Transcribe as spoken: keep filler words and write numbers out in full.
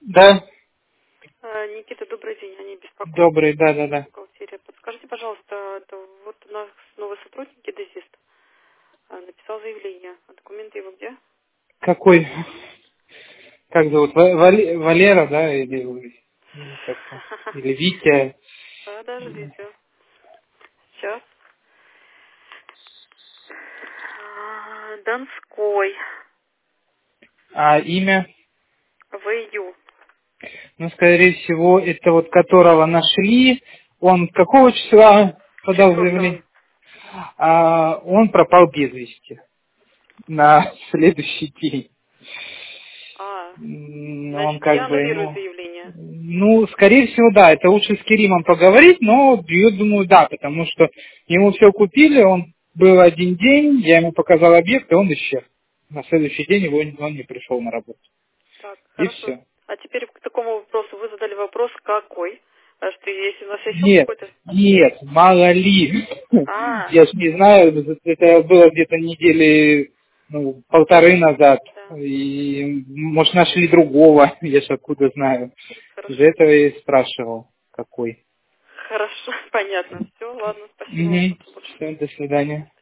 Да, А, Никита, добрый день. Они беспокоят добрый, да, да, да. бухгалтерия. Подскажите, пожалуйста, это вот у нас новый сотрудник, геодезист, а, написал заявление. А документы его где? Какой, как зовут, Ва- Вале- Валера, да, или, или как-то, или Витя. Подождите. Сейчас. А, Донской. А имя? ВЮ. Ну, скорее всего, это вот которого нашли. Он какого числа подал Четвертого. заявление? А он пропал без вести на следующий день. А, М, Он значит, я как бы, аннулирую ну, заявление. ну, скорее всего, да, это лучше с Керимом поговорить, но я думаю, да, потому что ему все купили, он был один день, я ему показал объект, и он исчез. На следующий день его, он не пришел на работу. Так, И хорошо. все. А теперь к такому вопросу вы задали вопрос, какой? А что, если у нас есть еще Нет, какой-то? нет, мало ли. А, Я ж не знаю, это было где-то недели ну, полторы назад. да, И, может, нашли другого, я ж откуда знаю. Из-за хорошо. этого я и спрашивал, какой. Хорошо, понятно. Все, ладно, спасибо вам. Угу. Все, до свидания.